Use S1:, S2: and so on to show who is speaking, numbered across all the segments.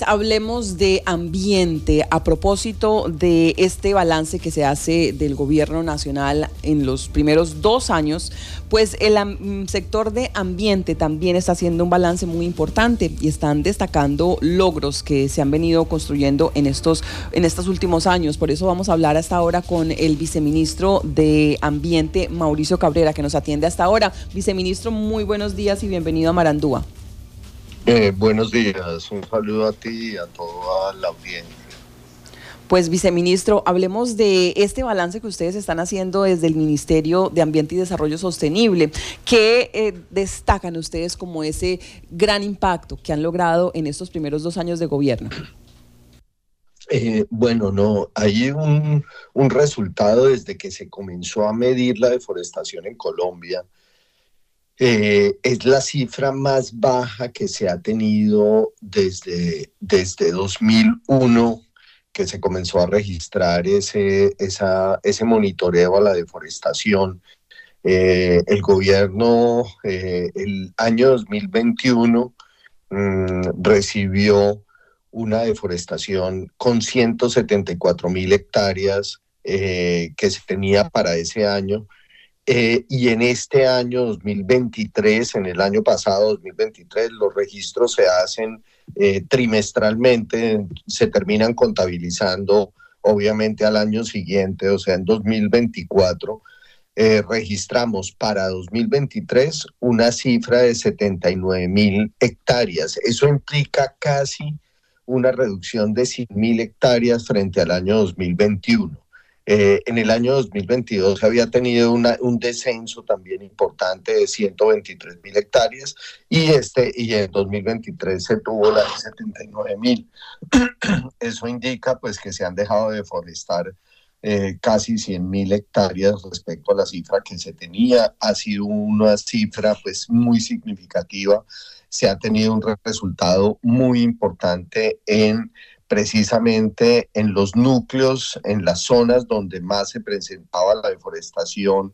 S1: hablemos de ambiente a propósito de este balance que se hace del gobierno nacional en los primeros 2 años. Pues el sector de ambiente también está haciendo un balance muy importante y están destacando logros que se han venido construyendo en estos últimos años. Por eso vamos a hablar hasta ahora con el viceministro de Ambiente, Mauricio Cabrera, que nos atiende hasta ahora. Viceministro, muy buenos días y bienvenido a Marandúa.
S2: Buenos días, un saludo a ti y a toda la audiencia.
S1: Pues, viceministro, hablemos de este balance que ustedes están haciendo desde el Ministerio de Ambiente y Desarrollo Sostenible. ¿Qué destacan ustedes como ese gran impacto que han logrado en estos primeros 2 años de gobierno?
S2: Hay un resultado desde que se comenzó a medir la deforestación en Colombia. Es la cifra más baja que se ha tenido desde 2001, que se comenzó a registrar ese monitoreo a la deforestación. El gobierno, el año 2021, recibió una deforestación con 174.000 hectáreas que se tenía para ese año. Y en este año 2023, en el año pasado 2023, los registros se hacen trimestralmente, se terminan contabilizando obviamente al año siguiente, o sea, en 2024. Registramos para 2023 una cifra de 79.000 hectáreas. Eso implica casi una reducción de 100.000 hectáreas frente al año 2021. En el año 2022 había tenido un descenso también importante de 123.000 hectáreas y en 2023 se tuvo la de 79.000. Eso indica pues que se han dejado de deforestar casi 100.000 hectáreas respecto a la cifra que se tenía. Ha sido una cifra pues muy significativa. Se ha tenido un resultado muy importante precisamente en los núcleos, en las zonas donde más se presentaba la deforestación.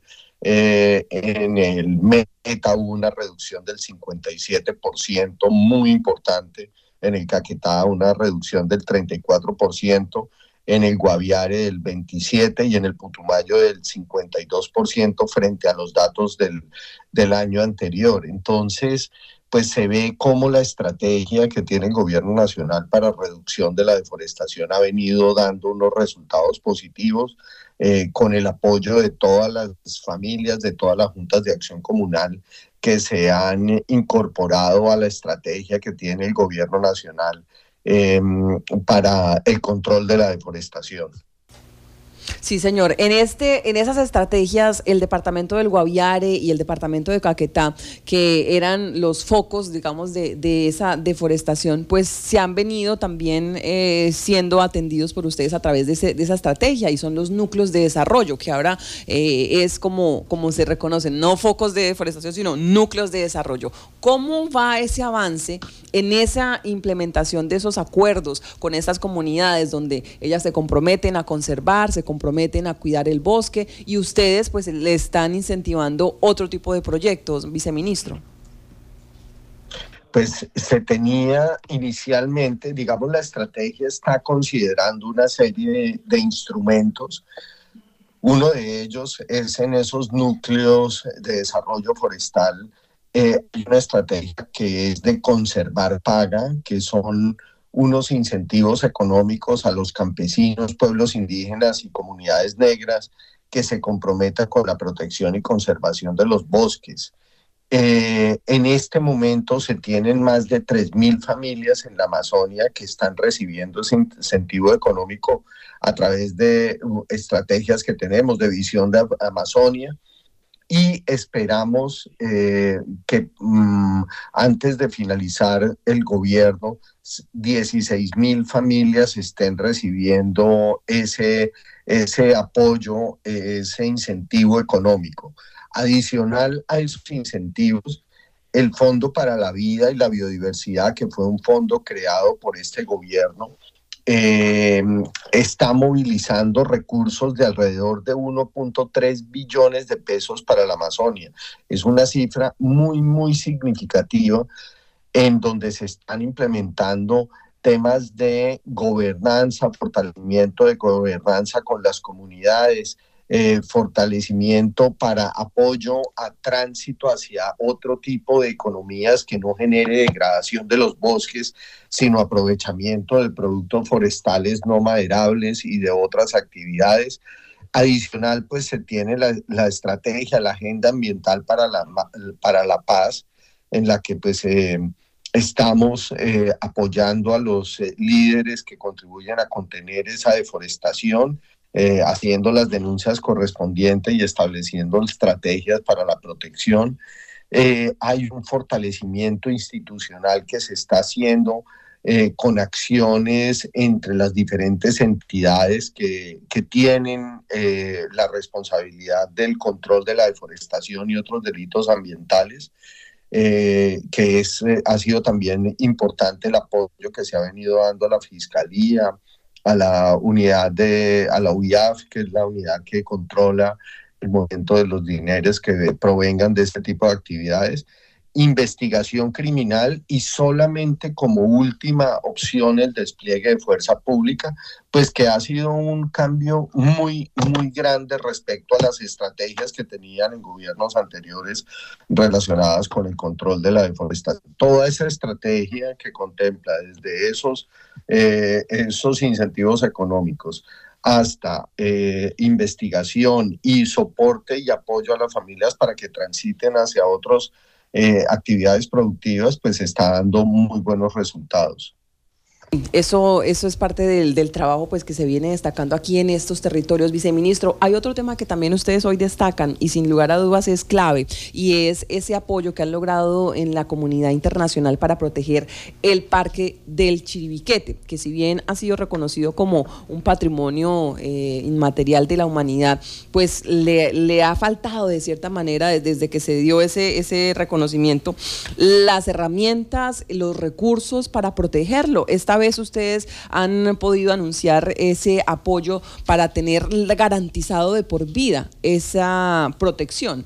S2: En el Meta hubo una reducción del 57%, muy importante. En el Caquetá una reducción del 34%, en el Guaviare del 27% y en el Putumayo del 52% frente a los datos del año anterior. Entonces, pues se ve cómo la estrategia que tiene el gobierno nacional para reducción de la deforestación ha venido dando unos resultados positivos, con el apoyo de todas las familias, de todas las juntas de acción comunal que se han incorporado a la estrategia que tiene el gobierno nacional para el control de la deforestación.
S1: Sí, señor. En esas estrategias, el departamento del Guaviare y el departamento de Caquetá, que eran los focos, digamos, de esa deforestación, pues se han venido también siendo atendidos por ustedes a través de esa estrategia, y son los núcleos de desarrollo, que ahora es como se reconocen, no focos de deforestación, sino núcleos de desarrollo. ¿Cómo va ese avance en esa implementación de esos acuerdos con estas comunidades donde ellas se comprometen a conservar, se comprometen a cuidar el bosque, y ustedes pues le están incentivando otro tipo de proyectos, viceministro?
S2: Pues se tenía inicialmente, digamos, la estrategia está considerando una serie de instrumentos. Uno de ellos es en esos núcleos de desarrollo forestal. Hay una estrategia que es de conservar paga, que son unos incentivos económicos a los campesinos, pueblos indígenas y comunidades negras que se comprometan con la protección y conservación de los bosques. En este momento se tienen más de 3.000 familias en la Amazonia que están recibiendo ese incentivo económico a través de estrategias que tenemos de visión de Amazonia. Y esperamos que antes de finalizar el gobierno, 16.000 familias estén recibiendo ese apoyo, ese incentivo económico. Adicional a esos incentivos, el Fondo para la Vida y la Biodiversidad, que fue un fondo creado por este gobierno, está movilizando recursos de alrededor de 1.3 billones de pesos para la Amazonia. Es una cifra muy, muy significativa en donde se están implementando temas de gobernanza, fortalecimiento de gobernanza con las comunidades, fortalecimiento para apoyo a tránsito hacia otro tipo de economías que no genere degradación de los bosques, sino aprovechamiento de productos forestales no maderables y de otras actividades. Adicional, pues se tiene la estrategia, la agenda ambiental para la paz, en la que pues estamos apoyando a los líderes que contribuyen a contener esa deforestación, haciendo las denuncias correspondientes y estableciendo estrategias para la protección. Hay un fortalecimiento institucional que se está haciendo con acciones entre las diferentes entidades que tienen la responsabilidad del control de la deforestación y otros delitos ambientales. Ha sido también importante el apoyo que se ha venido dando a la Fiscalía, a la a la UIAF, que es la unidad que controla el movimiento de los dineros que provengan de este tipo de actividades, investigación criminal y solamente como última opción el despliegue de fuerza pública, pues que ha sido un cambio muy grande respecto a las estrategias que tenían en gobiernos anteriores relacionadas con el control de la deforestación. Toda esa estrategia que contempla desde esos incentivos económicos hasta investigación y soporte y apoyo a las familias para que transiten hacia otros actividades productivas, pues está dando muy buenos resultados.
S1: Eso es parte del trabajo pues que se viene destacando aquí en estos territorios, viceministro. Hay otro tema que también ustedes hoy destacan y sin lugar a dudas es clave, y es ese apoyo que han logrado en la comunidad internacional para proteger el Parque del Chiribiquete, que si bien ha sido reconocido como un patrimonio inmaterial de la humanidad, pues le ha faltado de cierta manera desde que se dio ese reconocimiento las herramientas, los recursos para protegerlo. Esta vez ustedes han podido anunciar ese apoyo para tener garantizado de por vida esa protección.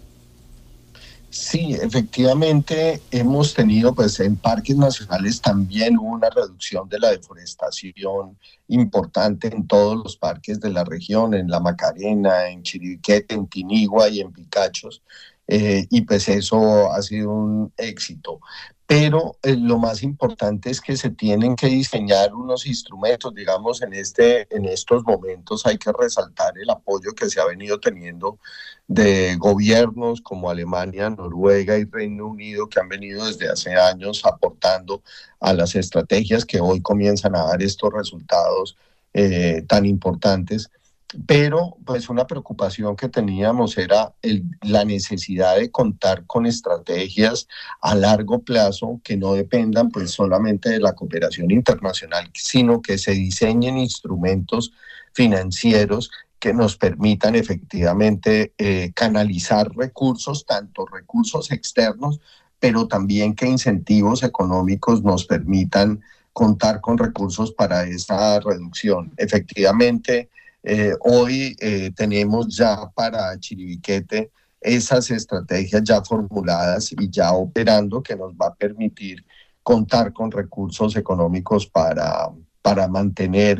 S2: Sí, efectivamente hemos tenido, pues en parques nacionales también hubo una reducción de la deforestación importante en todos los parques de la región, en La Macarena, en Chiribiquete, en Tinigua y en Picachos, y pues eso ha sido un éxito. Pero lo más importante es que se tienen que diseñar unos instrumentos, digamos, en estos momentos hay que resaltar el apoyo que se ha venido teniendo de gobiernos como Alemania, Noruega y Reino Unido, que han venido desde hace años aportando a las estrategias que hoy comienzan a dar estos resultados tan importantes. Pero pues una preocupación que teníamos era la necesidad de contar con estrategias a largo plazo que no dependan pues solamente de la cooperación internacional, sino que se diseñen instrumentos financieros que nos permitan efectivamente canalizar recursos, tanto recursos externos, pero también que incentivos económicos nos permitan contar con recursos para esta reducción. Efectivamente, hoy tenemos ya para Chiribiquete esas estrategias ya formuladas y ya operando que nos va a permitir contar con recursos económicos para mantener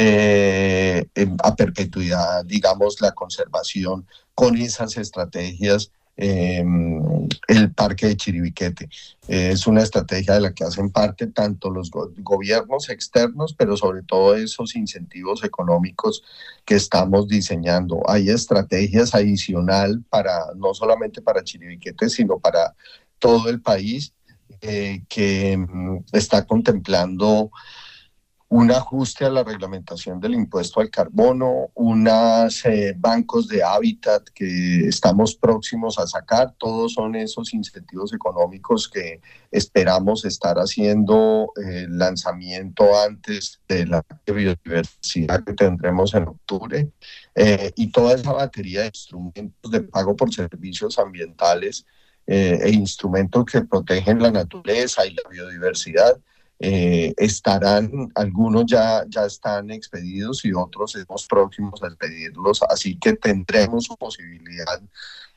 S2: a perpetuidad, digamos, la conservación con esas estrategias. El parque de Chiribiquete es una estrategia de la que hacen parte tanto los gobiernos externos, pero sobre todo esos incentivos económicos que estamos diseñando. Hay estrategias adicional para no solamente para Chiribiquete, sino para todo el país que está contemplando un ajuste a la reglamentación del impuesto al carbono, unos bancos de hábitat que estamos próximos a sacar. Todos son esos incentivos económicos que esperamos estar haciendo el lanzamiento antes de la biodiversidad que tendremos en octubre. Y toda esa batería de instrumentos de pago por servicios ambientales e instrumentos que protegen la naturaleza y la biodiversidad. Estarán, algunos ya están expedidos y otros estamos próximos a expedirlos, así que tendremos posibilidad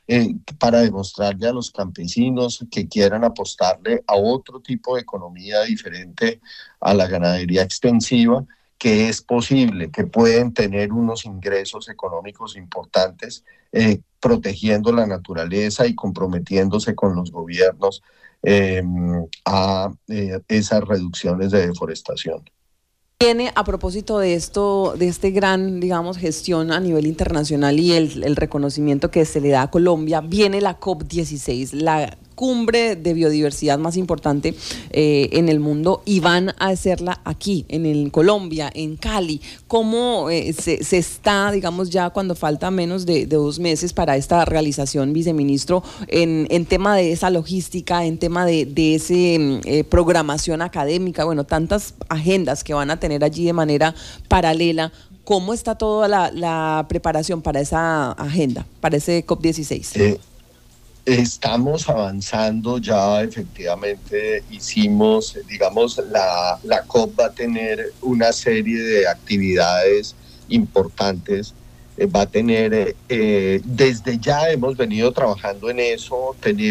S2: para demostrarle a los campesinos que quieran apostarle a otro tipo de economía diferente a la ganadería extensiva, que es posible, que pueden tener unos ingresos económicos importantes, protegiendo la naturaleza y comprometiéndose con los gobiernos eh, a esas reducciones de deforestación.
S1: Tiene, a propósito de esto, de este gran, digamos, gestión a nivel internacional y el reconocimiento que se le da a Colombia, viene la COP16, la cumbre de biodiversidad más importante en el mundo, y van a hacerla aquí, Colombia, en Cali. ¿Cómo se está, digamos, ya cuando falta menos de 2 meses para esta realización, viceministro, en tema de esa logística, en tema de ese programación académica, bueno, tantas agendas que van a tener allí de manera paralela? ¿Cómo está toda la preparación para esa agenda, para ese COP16?
S2: Estamos avanzando ya, efectivamente hicimos, digamos, la COP va a tener una serie de actividades importantes, va a tener, desde ya hemos venido trabajando en eso,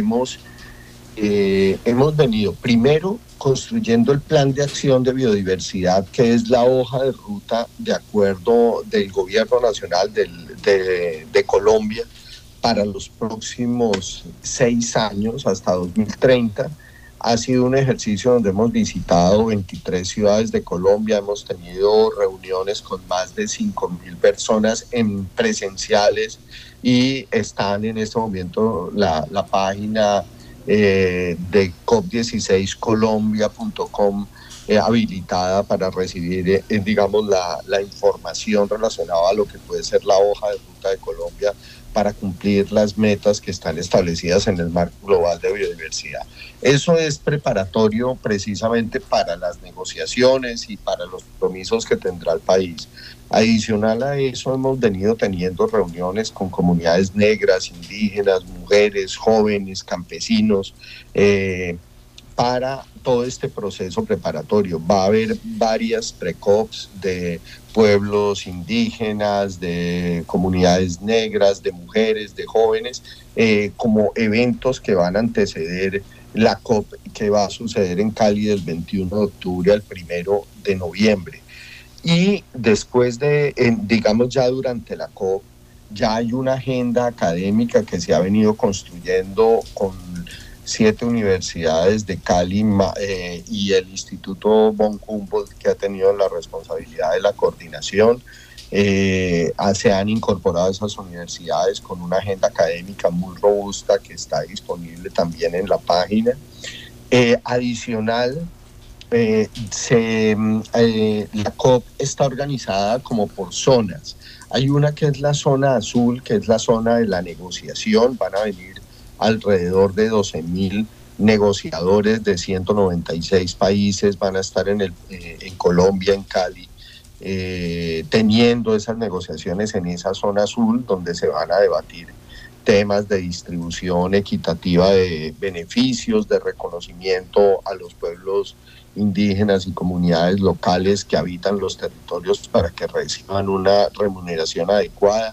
S2: hemos venido primero construyendo el plan de acción de biodiversidad, que es la hoja de ruta de acuerdo del gobierno nacional de Colombia, para los próximos 6 años, hasta 2030. Ha sido un ejercicio donde hemos visitado 23 ciudades de Colombia, hemos tenido reuniones con más de 5.000 personas en presenciales, y están en este momento la página de cop16colombia.com habilitada para recibir, digamos, la información relacionada a lo que puede ser la hoja de ruta de Colombia para cumplir las metas que están establecidas en el marco global de biodiversidad. Eso es preparatorio precisamente para las negociaciones y para los compromisos que tendrá el país. Adicional a eso, hemos venido teniendo reuniones con comunidades negras, indígenas, mujeres, jóvenes, campesinos, para todo este proceso preparatorio. Va a haber varias precops de pueblos indígenas, de comunidades negras, de mujeres, de jóvenes, como eventos que van a anteceder la COP, que va a suceder en Cali del 21 de octubre al 1 de noviembre. Y después digamos, ya durante la COP, ya hay una agenda académica que se ha venido construyendo con 7 universidades de Cali y el Instituto von Humboldt, que ha tenido la responsabilidad de la coordinación. Se han incorporado esas universidades con una agenda académica muy robusta que está disponible también en la página. Adicional, la COP está organizada como por zonas. Hay una que es la zona azul, que es la zona de la negociación. Van a venir alrededor de 12.000 negociadores de 196 países, van a estar en Colombia, en Cali, teniendo esas negociaciones en esa zona azul, donde se van a debatir temas de distribución equitativa de beneficios, de reconocimiento a los pueblos indígenas y comunidades locales que habitan los territorios para que reciban una remuneración adecuada.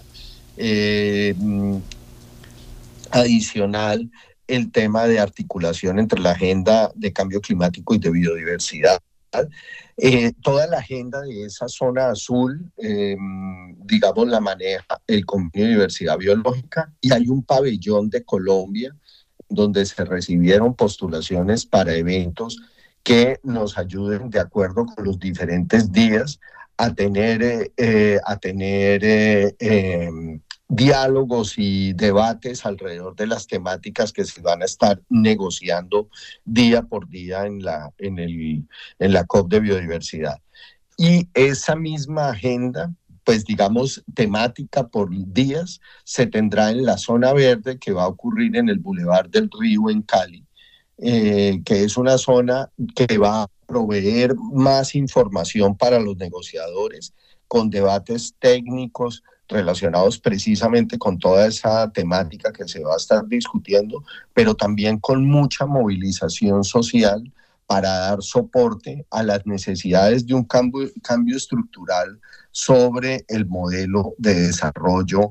S2: Adicional, el tema de articulación entre la agenda de cambio climático y de biodiversidad. Toda la agenda de esa zona azul, digamos, la maneja el Convenio de Diversidad Biológica, y hay un pabellón de Colombia donde se recibieron postulaciones para eventos que nos ayuden, de acuerdo con los diferentes días, a tener diálogos y debates alrededor de las temáticas que se van a estar negociando día por día en la COP de biodiversidad. Y esa misma agenda, pues digamos, temática por días, se tendrá en la zona verde, que va a ocurrir en el Boulevard del Río en Cali, que es una zona que va a proveer más información para los negociadores, con debates técnicos relacionados precisamente con toda esa temática que se va a estar discutiendo, pero también con mucha movilización social para dar soporte a las necesidades de un cambio estructural sobre el modelo de desarrollo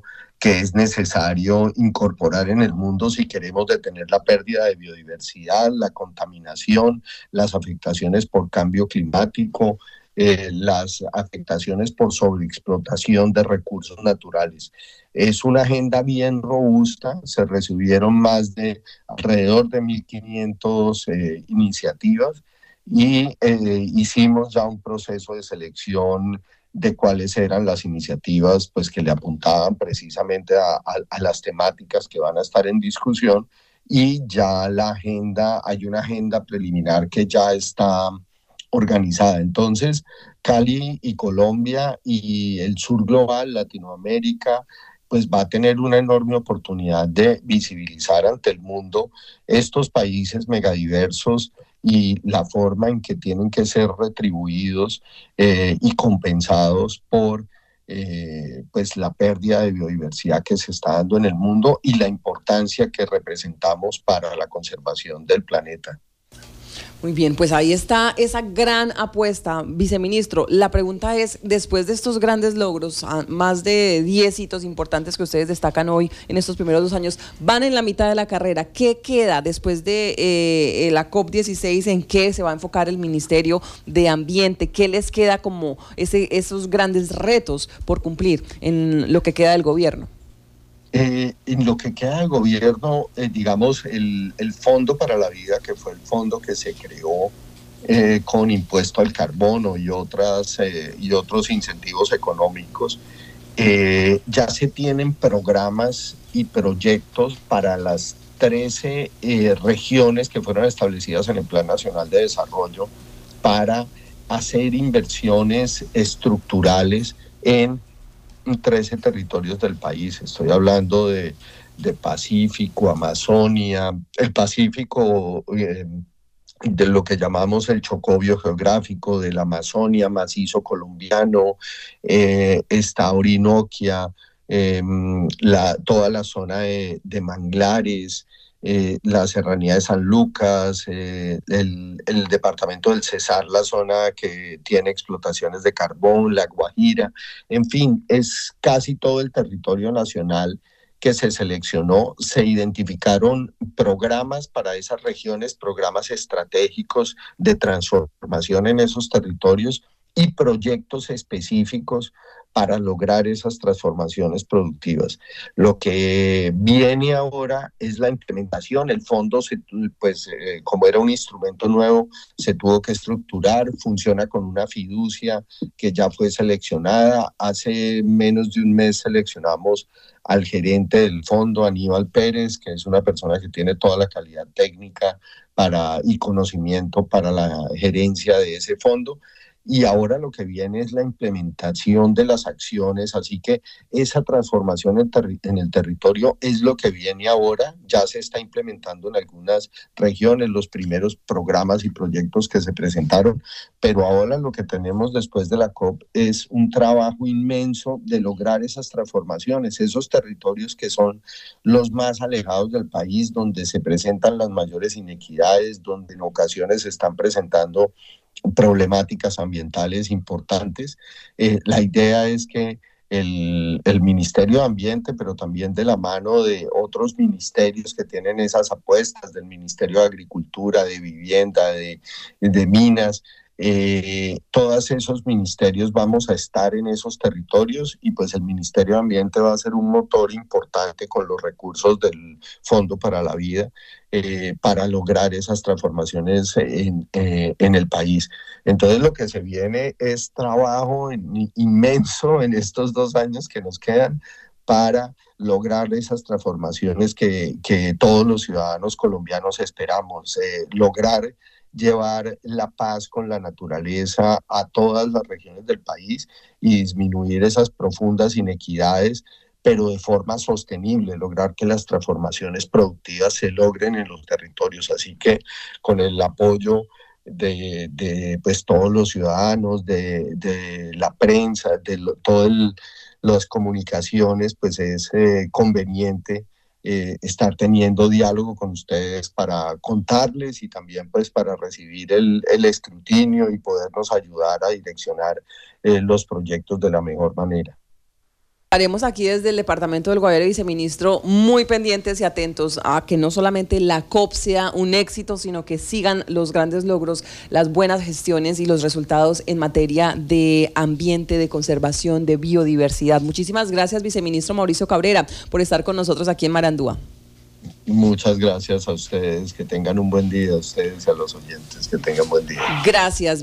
S2: que es necesario incorporar en el mundo si queremos detener la pérdida de biodiversidad, la contaminación, las afectaciones por cambio climático, las afectaciones por sobreexplotación de recursos naturales. Es una agenda bien robusta, se recibieron más de alrededor de 1.500 iniciativas y hicimos ya un proceso de selección de cuáles eran las iniciativas pues, que le apuntaban precisamente a las temáticas que van a estar en discusión y ya la agenda, hay una agenda preliminar que ya está organizada. Entonces, Cali y Colombia y el sur global, Latinoamérica, pues va a tener una enorme oportunidad de visibilizar ante el mundo estos países megadiversos y la forma en que tienen que ser retribuidos y compensados por pues la pérdida de biodiversidad que se está dando en el mundo y la importancia que representamos para la conservación del planeta.
S1: Muy bien, pues ahí está esa gran apuesta, viceministro. La pregunta es, después de estos grandes logros, más de 10 hitos importantes que ustedes destacan hoy en estos primeros 2 años, van en la mitad de la carrera. ¿Qué queda después de la COP16? ¿En qué se va a enfocar el Ministerio de Ambiente? ¿Qué les queda como esos grandes retos por cumplir en lo que queda del gobierno?
S2: En lo que queda de gobierno, digamos, el Fondo para la Vida, que fue el fondo que se creó con impuesto al carbono y otros incentivos económicos, ya se tienen programas y proyectos para las 13 regiones que fueron establecidas en el Plan Nacional de Desarrollo para hacer inversiones estructurales en 13 territorios del país. Estoy hablando de Pacífico, Amazonia, el Pacífico, de lo que llamamos el Chocó biogeográfico, de la Amazonia, macizo colombiano, está Orinoquia, toda la zona de manglares, la serranía de San Lucas, el departamento del Cesar, la zona que tiene explotaciones de carbón, la Guajira, en fin, es casi todo el territorio nacional que se seleccionó, se identificaron programas para esas regiones, programas estratégicos de transformación en esos territorios y proyectos específicos para lograr esas transformaciones productivas. Lo que viene ahora es la implementación. El fondo, pues, como era un instrumento nuevo, se tuvo que estructurar, funciona con una fiducia que ya fue seleccionada. Hace menos de un mes seleccionamos al gerente del fondo, Aníbal Pérez, que es una persona que tiene toda la calidad técnica y conocimiento para la gerencia de ese fondo. Y ahora lo que viene es la implementación de las acciones, así que esa transformación en el territorio es lo que viene ahora, ya se está implementando en algunas regiones los primeros programas y proyectos que se presentaron, pero ahora lo que tenemos después de la COP es un trabajo inmenso de lograr esas transformaciones, esos territorios que son los más alejados del país, donde se presentan las mayores inequidades, donde en ocasiones se están presentando problemáticas ambientales importantes. La idea es que el Ministerio de Ambiente, pero también de la mano de otros ministerios que tienen esas apuestas, del Ministerio de Agricultura, de Vivienda, de Minas, todos esos ministerios vamos a estar en esos territorios y pues el Ministerio de Ambiente va a ser un motor importante con los recursos del Fondo para la Vida para lograr esas transformaciones en el país. Entonces lo que se viene es trabajo inmenso en estos 2 años que nos quedan para lograr esas transformaciones que todos los ciudadanos colombianos esperamos, lograr llevar la paz con la naturaleza a todas las regiones del país y disminuir esas profundas inequidades, pero de forma sostenible, lograr que las transformaciones productivas se logren en los territorios. Así que con el apoyo de pues, todos los ciudadanos, de la prensa, las comunicaciones, pues es conveniente estar teniendo diálogo con ustedes para contarles y también pues para recibir el escrutinio y podernos ayudar a direccionar los proyectos de la mejor manera.
S1: Estaremos aquí desde el Departamento del Guaviare, viceministro, muy pendientes y atentos a que no solamente la COP sea un éxito, sino que sigan los grandes logros, las buenas gestiones y los resultados en materia de ambiente, de conservación, de biodiversidad. Muchísimas gracias, viceministro Mauricio Cabrera, por estar con nosotros aquí en Marandúa.
S2: Muchas gracias a ustedes, que tengan un buen día, a ustedes y a los oyentes, que tengan buen día.
S1: Gracias.